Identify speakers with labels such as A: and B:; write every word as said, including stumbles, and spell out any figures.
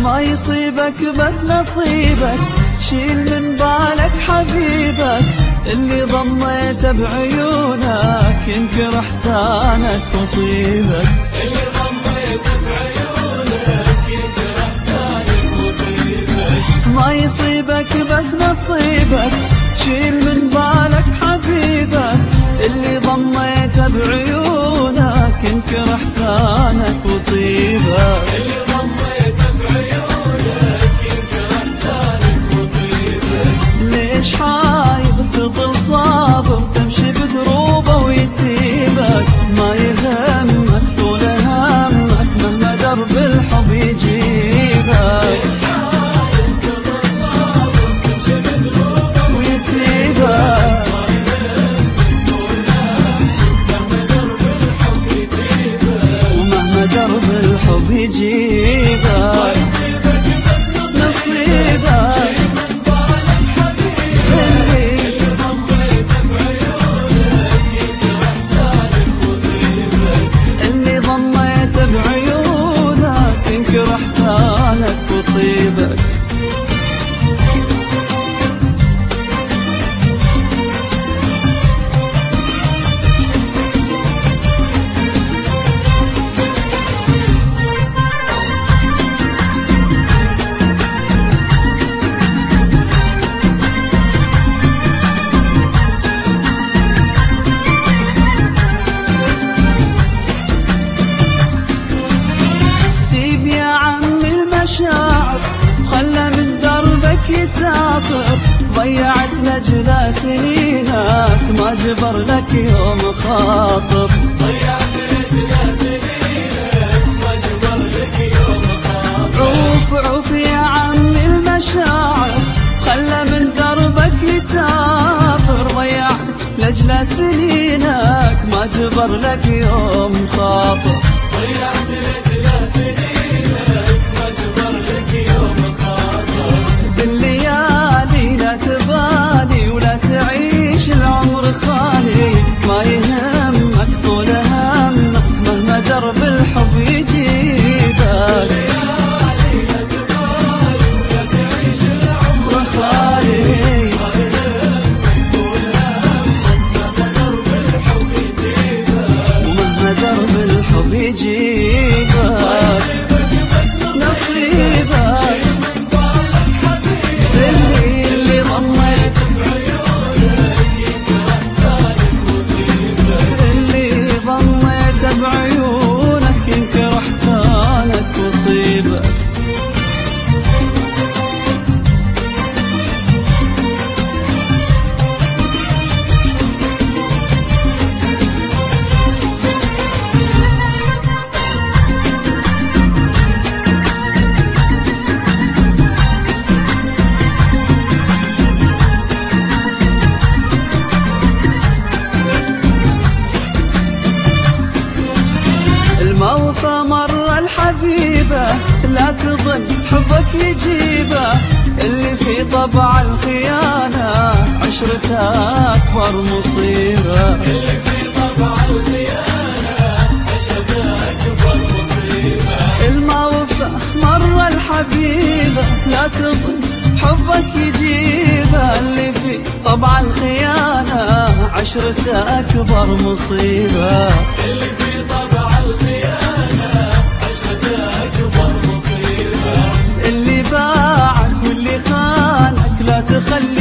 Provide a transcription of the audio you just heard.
A: ما يصيبك بس نصيبك، شيل من بالك حبيبك اللي ضميته بعيونك ينكر احسانك وطيبك.
B: اللي ضميته بعيونك ينكر احسانك وطيبك.
A: ما يصيبك بس نصيبك، شيل من بالك حبيبك اللي ضميته بعيونك ينكر احسانك وطيبك.
B: اللي ضميته بعيونك ينكر احسانك وطيبك.
A: ليش حايب تظل صابر تمشي بدروبه ويسيبك؟ ما يهمك طول همك مهما درب الحب يجيبك.
B: ليش حايب تظل صابر تمشي بدروبه
A: ويسيبك؟
B: ما يهمك طول همك مهما درب الحب يجيبك.
A: ومهما درب الحب يجيبك.
B: ما يصيبك بس نصيبك، شيل من بالك حبيبك اللي ضميته بعيونك ينكر احسانك وطيبك.
A: اللي ضميته بعيونك ينكر احسانك وطيبك. سيب يا عمي المشاعر خلى من دربك يسافر، ضيعت لجله سنينك ما جبر لك يوم خاطر.
B: ضيعت لجله سنينك ما جبر لك يوم خاطر.
A: عوف عوف يا عمي المشاعر خلى من دربك يسافر، ضيعت لجله سنينك ما جبر لك يوم خاطر.
B: ضيعت لجله سنينك ما جبر لك يوم خاطر.
A: بالليالي لا تبالي ولا تعيش العمر خالي، ما يهمك طول همك مهما درب الحب يجيبك.
B: بالليالي لا تبالي ولا تعيش العمر خالي. ما يهمك طول همك مهما درب الحب يجيبك.
A: ومهما درب الحب يجيبك.
B: ما يصيبك بس نصيبك، شيل من بالك حبيبك اللي ضميته بعيونك ينكر احسانك وطيبك.
A: اللي ضميته بعيونك ينكر احسانك وطيبك. الموفى مر الحبيبة لا تظن حبك يجيبه، اللي في طبع الخيانة عشرته أكبر مصيبة.
B: اللي في طبع الخيانة عشرته أكبر مصيبة.
A: الموفى مر الحبيبة لا تظن حبك يجيبه، اللي في طبع الخيانة عشرته أكبر مصيبة.
B: اللي في طبع الخيانة عشرته أكبر مصيبة.
A: اللي باعك واللي خانك لا تخلي